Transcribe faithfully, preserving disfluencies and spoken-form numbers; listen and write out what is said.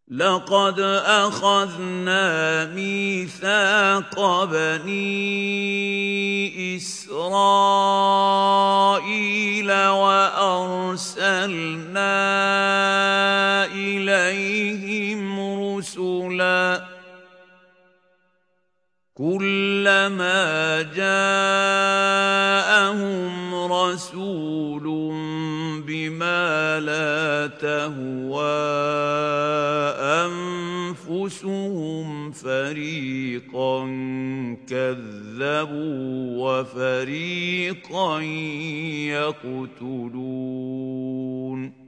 لقد أخذنا ميثاق بني إسرائيل وأرسلنا إليهم رسلا كلما جاءهم رسول بما لا تهوى أنفسهم فريقا كذبوا وفريقا يقتلون